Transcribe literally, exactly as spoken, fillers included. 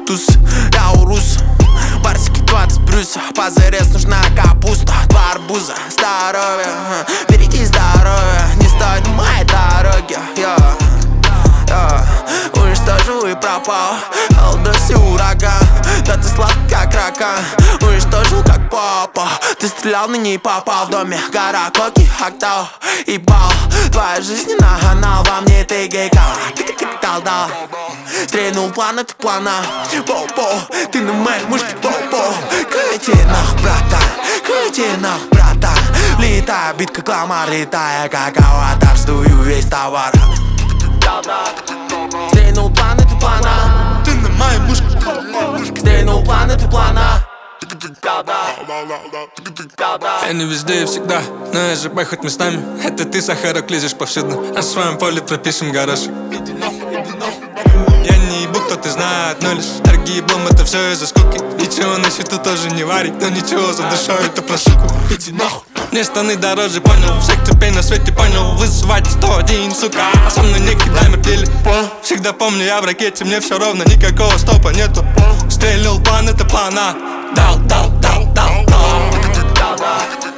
туз, я урус. Барсики двадцать плюс, позарез нужна капуста. Два арбуза, здоровье, береги здоровье. Не стоит на моей дороге, я, я уничтожу и пропал. Алдоси ураган, да ты сладкий как ракан. Уничтожил как папа, ты стрелял, но не попал. В доме гора коки, октав и бал. Твоя жизнь на канал, во мне ты гейкал. Дал-дал, стрельнул планеты плана. По-по, ты на моей мышке по-по. Крути нах, братан, крути нах, братан. Летая, бит как ламар, летая как аватар. Сдую весь товар. Стрельнул планеты плана. Ты на моей мышке. Стрельнул планеты плана. Я не везде и всегда, но я же хоть местами. Это ты, сахарок, лезешь повсюду. На своем поле пропишем горошек. Я не ебу, кто ты знает, но лишь торги блом, это все из-за скуки. Ничего на счету тоже не варит, но ничего за душой, это про суку. Иди нахуй. Мне штаны дороже, понял. Всех цепей на свете понял. Вызывать сто один, сука, а со мной не кидай мертвели. Всегда помню, я в ракете, мне все ровно, никакого стопа нету. Стрельнул план, это плана. Дал, дал, дал, дал, дал.